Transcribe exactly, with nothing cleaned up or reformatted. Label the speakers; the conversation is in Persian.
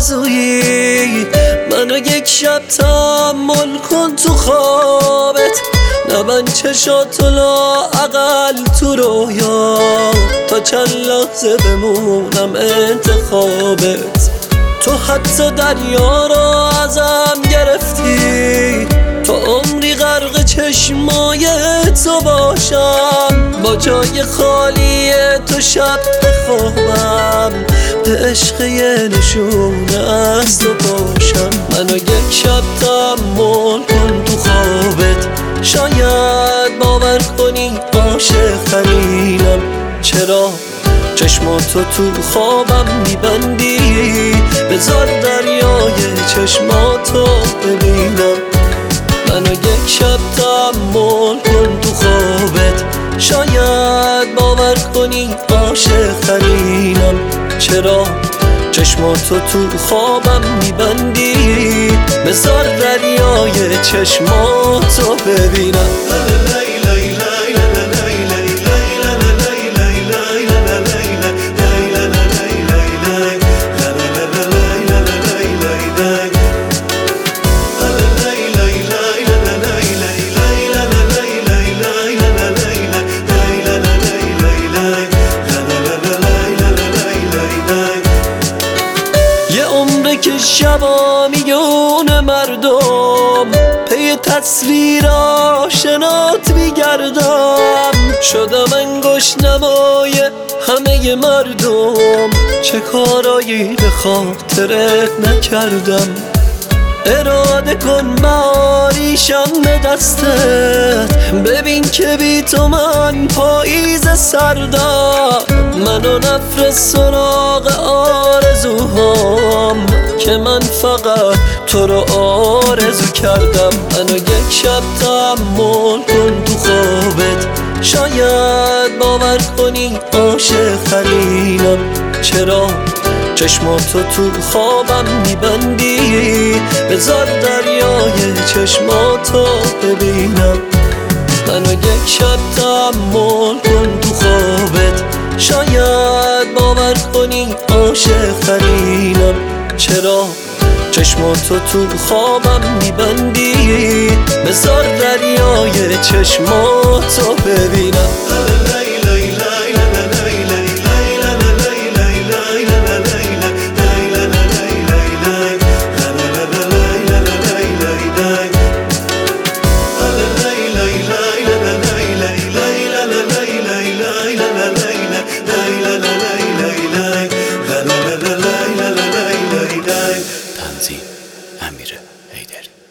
Speaker 1: آرزویی، منو یک شب تحمل کن تو خوابت، نبند چشاتو لااقل تو رویا، تا چند لحظه بمونم انتخابت. تو حتی دریا رو ازم گرفتی، تو عمری غرق چشمای تو باشم، با جای خالی تو شب بخوابم، به عشق یه نشونه از تو باشم. منو یک شب تحمل کن تو خوابت، شاید باور کنی عاشق ترینم. چرا چشماتو تو خوابم میبندی؟ بذار دریای چشماتو ببینم. منو یک شب تحمل کن تو خوابت، شاید باور کنی عاشق ترینم. چرا چشماتو تو خوابم میبندی؟ بذار دریای چشماتو ببینم. که شبا میون مردم پی تصویر آشنات میگردم، شدم انگشت نمای همه مردم، چه کارایی به خاطرت نکردم. اراده کن بهاریشم به دستت، ببین که بی تو من پاییز سردم. منو نفرست سراغ آرزوهام، که من فقط تو رو آرزو کردم. منو یک شب تحمل کن تو خوابت، شاید باور کنی عاشق ترینم. چرا چشماتو تو خوابم میبندی؟ بذار دریای چشماتو ببینم. منو یک شب تحمل کن تو خوابت، شاید باور کنی عاشق ترینم. چرا چشماتو تو خوابم میبندی؟ بذار دریای چشماتو ببینم.
Speaker 2: تنظیم: امیر حیدری.